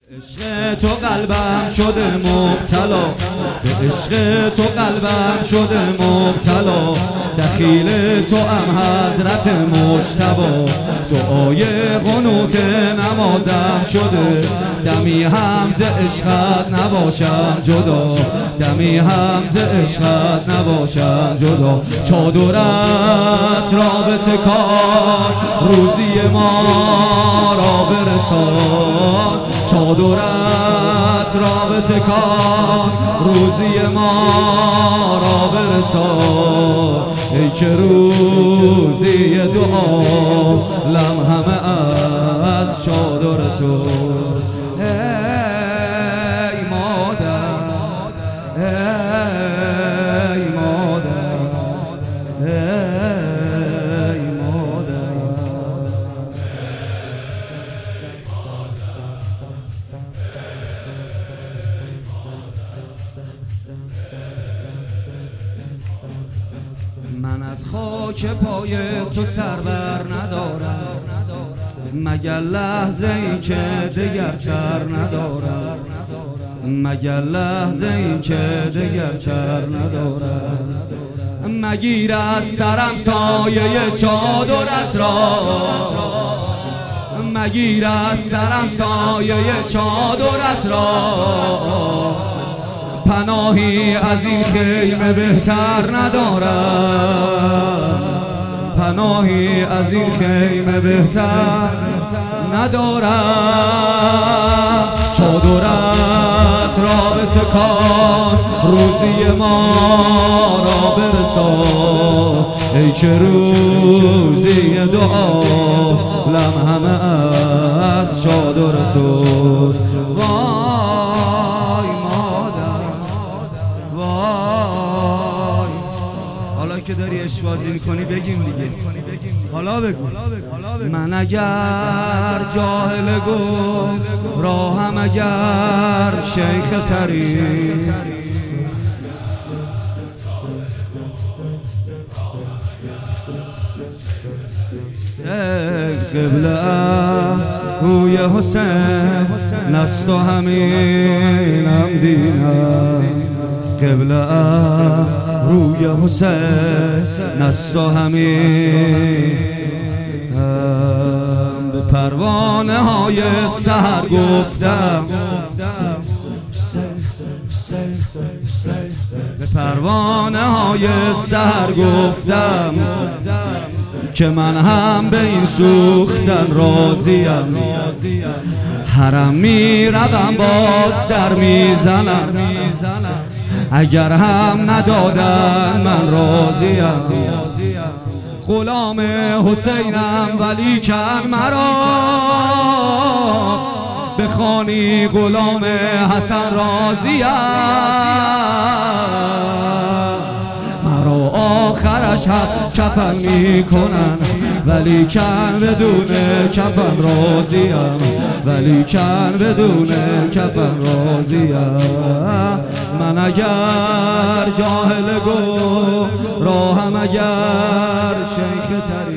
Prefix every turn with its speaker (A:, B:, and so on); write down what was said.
A: عشق تو قلبم شده مبتلا، به عشق تو قلبم شده مبتلا. دخیل تو ام حضرت مجتبی، دعای قنوت نمازم شده. دمی هم ز عشقت نباشم جدا، دمی هم ز عشقت نباشم جدا. چادرت رابطه کار روزی ما را برسان، چادرت رابطه کار روزی ما را برسان. ای که روزی دعا لمحمه از چادر تو. ای مادر، ای مادر، ای مادر. من از خاک پای تو سرور ندارم، مگر لحظه ای که دگر سر ندارم، مگر لحظه ای که دگر سر ندارم. مگیر از سرم سایه چادرت را، مگیر از سرم سایه چادرت را. پناهی از این خیمه بهتر ندارم، پناهی از این خیمه بهتر ندارم. چادرت رابطه کار روزی ما را برسان. ای که روزی دعا لمحمه از چادر تو. حالا که داری اشوازی میکنی بگیم دیگه، حالا بگو. من اگر جاهل گمراهم، اگر شیخ ترین، قبله روی حسین نست و همینم دینم. قبله روی حسین نست و همین. به پروانه های سحر گفتم، به پروانه های سحر گفتم که من هم به این سوختن راضیم. حرم میروم باز در میزنم، اگر هم ندادن من راضیم. غلام حسینم ولیکن مرا بخوانی غلام حسن راضیم. مرا آخرش حد کفن میکنن، ولیکن بدون کفن راضیم، ولیکن بدون کفن راضیم. من اگر جاهل گمراهم، اگر شیخ ترین